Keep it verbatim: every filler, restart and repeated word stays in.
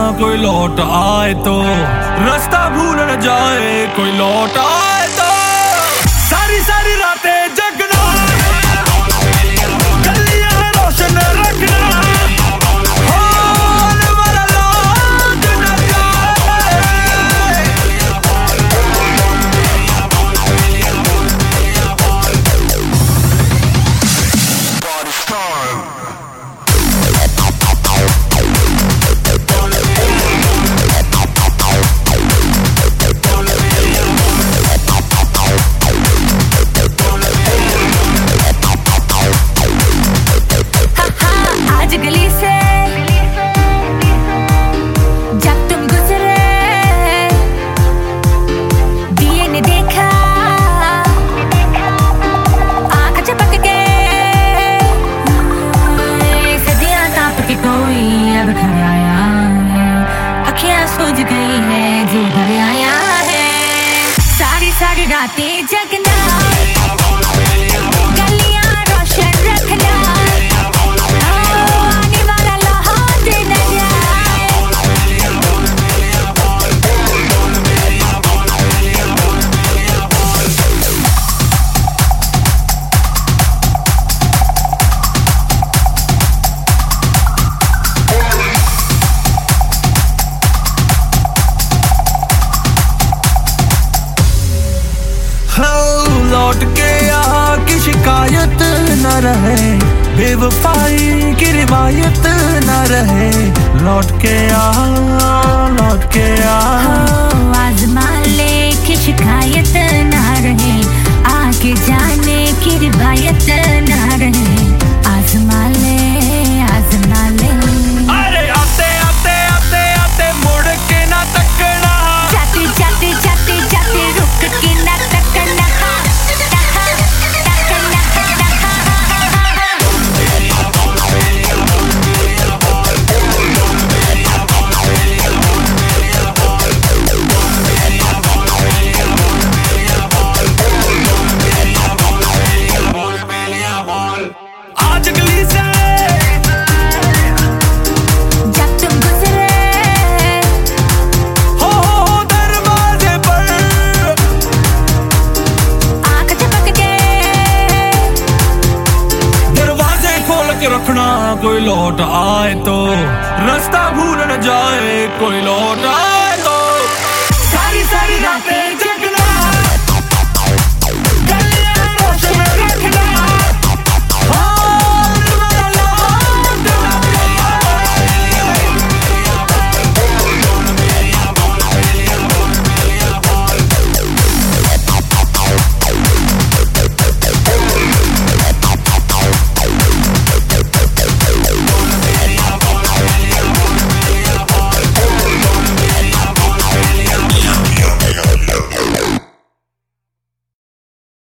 कोई लौट आए तो, रास्ता भूल न जाए कोई लौट आए तो। सारी सारी रातें जगना, गलियां रोशन रखना, होने वाला लौट न जाए। सोच गई है जो घर आया है, सारी सारी रातें जगना, गलियां रोशन रखना, आने वाला लौट न जाए। लौट के यहाँ की शिकायत न रहे, बेवफाई की रिवायत न रहे। लौट के यहाँ, लौट के यहाँ आजमा ले की शिकायत न रहे, आगे जाने की रिवायत न रहे। आजमा ले, आजमा ले। अरे आते आते आते आते मुड़ के ना तकना, जाते जाते जाते जाते रुक के ना तकना। आज गली से जब तुम गुजरे हो दरवाजे पर, आंख झपक के दरवाजे खोल के रखना, कोई लौट आए तो, रास्ता भूल न जाए कोई लौट आए।